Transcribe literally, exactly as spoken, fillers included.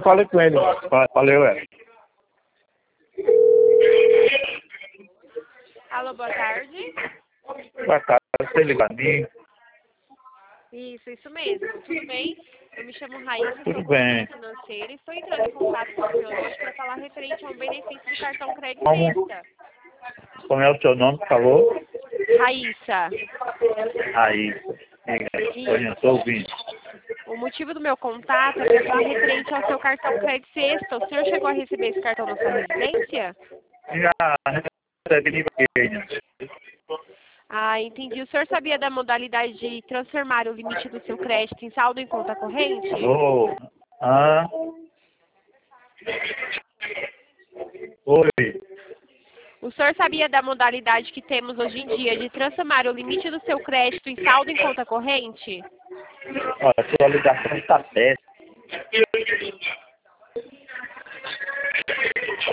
falei com ele. Valeu, é. Alô, boa tarde. Boa tarde, você liga a mim? Isso, isso mesmo. Tudo bem? Eu me chamo Raíssa, Tudo sou bem. consultora financeira e estou entrando em contato com o senhor hoje para falar referente a um benefício do cartão Crédito Como, Extra. como é o seu nome, por favor? Raíssa. Aí. Oi, eu estou ouvindo. O motivo do meu contato é para falar referente ao seu cartão Crédito Extra. O senhor chegou a receber esse cartão na sua residência? Já recebi ninguém. Ah, entendi. O senhor sabia da modalidade de transformar o limite do seu crédito em saldo em conta corrente? Alô? Ah? Oi. O senhor sabia da modalidade que temos hoje em dia de transformar o limite do seu crédito em saldo em conta corrente? Olha, a sua ligação está péssima.